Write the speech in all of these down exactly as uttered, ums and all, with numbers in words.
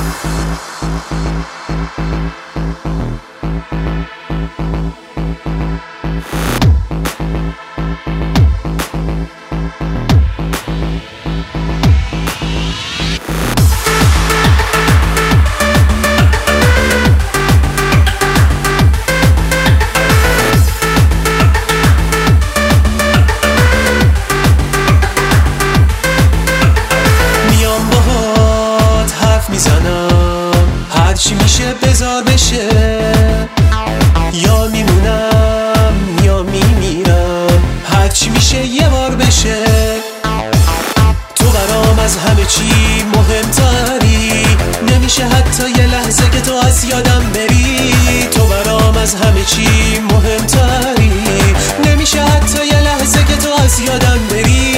هرچی میشه بذار بشه، یا میمونم یا میمیرم، هرچی میشه یه بار بشه. تو برام از همه چی مهمتری، نمیشه حتی یه لحظه که تو از یادم بری. تو برام از همه چی مهمتری، نمیشه حتی یه لحظه که تو از یادم بری.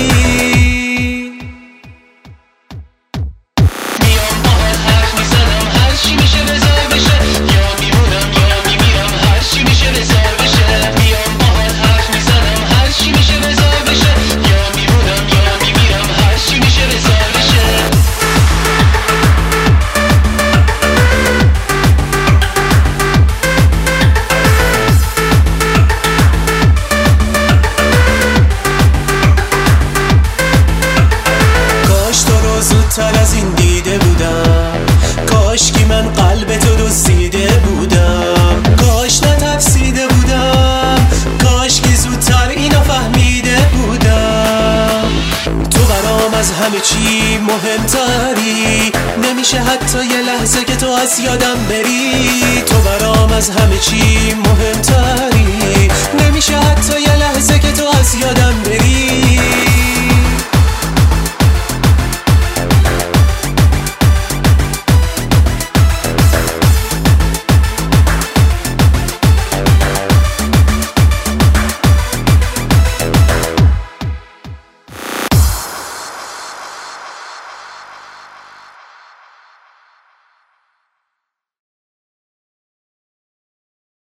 زودتر از این دیده بودم، کاش که من قلب تو دزدیده بودم، کاش نترسیده بودم، کاش که زودتر اینو فهمیده بودم. تو برام از همه چی مهمتری، نمیشه حتی یه لحظه که تو از یادم بری. تو برام از همه چی مهمتری، نمیشه حتی یه لحظه که تو از یادم بری.